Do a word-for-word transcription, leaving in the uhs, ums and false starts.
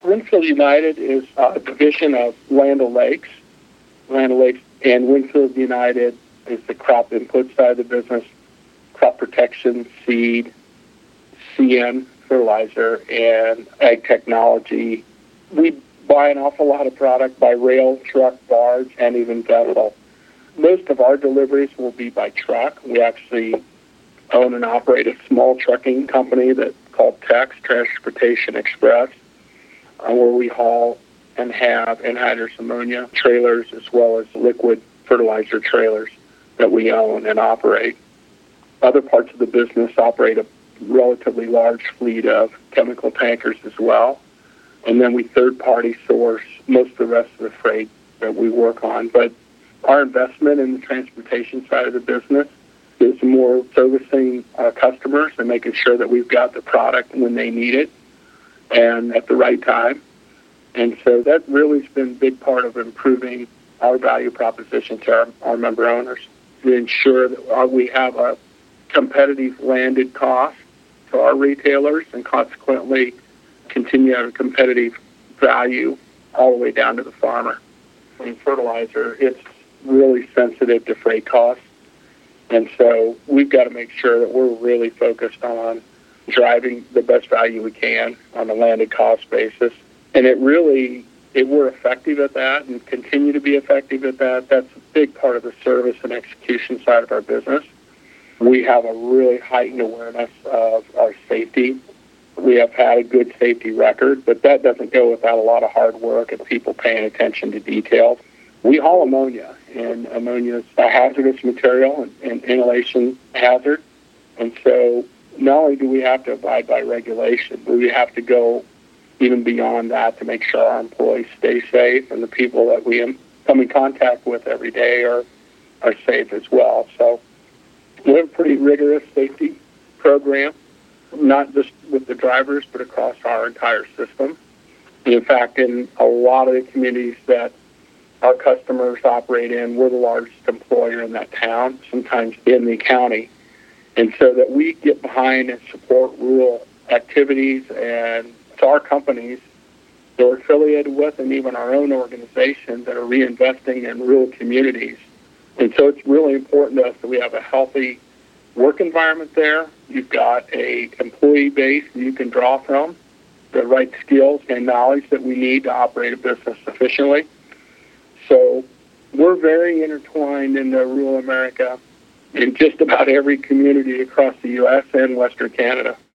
Winfield United is a division of Land O'Lakes. Land O'Lakes and Winfield United is the crop input side of the business, crop protection, seed, C N, fertilizer, and ag technology. We buy an awful lot of product by rail, truck, barge, and even vessel. Most of our deliveries will be by truck. We actually own and operate a small trucking company that's called Tex, Transportation Express, uh, where we haul and have anhydrous ammonia trailers as well as liquid fertilizer trailers that we own and operate. Other parts of the business operate a relatively large fleet of chemical tankers as well. And then we third-party source most of the rest of the freight that we work on. But our investment in the transportation side of the business is more servicing our customers and making sure that we've got the product when they need it and at the right time. And so that really has been a big part of improving our value proposition to our, our member owners, to ensure that we have a competitive landed cost to our retailers and consequently continue to have a competitive value all the way down to the farmer. In fertilizer, it's really sensitive to freight costs. And so we've got to make sure that we're really focused on driving the best value we can on a landed cost basis. And it really, if we're effective at that and continue to be effective at that, that's a big part of the service and execution side of our business. We have a really heightened awareness of our safety. We have had a good safety record, but that doesn't go without a lot of hard work and people paying attention to details. We haul ammonia, and ammonia is a hazardous material and an inhalation hazard. And so not only do we have to abide by regulation, but we have to go even beyond that to make sure our employees stay safe and the people that we come in contact with every day are, are safe as well. So we have a pretty rigorous safety program, not just with the drivers, but across our entire system. In fact, in a lot of the communities that our customers operate in, we're the largest employer in that town, sometimes in the county. And so that we get behind and support rural activities, and to our companies that we're affiliated with, and even our own organizations that are reinvesting in rural communities. And so it's really important to us that we have a healthy work environment there. You've got a employee base that you can draw from, the right skills and knowledge that we need to operate a business efficiently. So we're very intertwined into rural America in just about every community across the U S and Western Canada.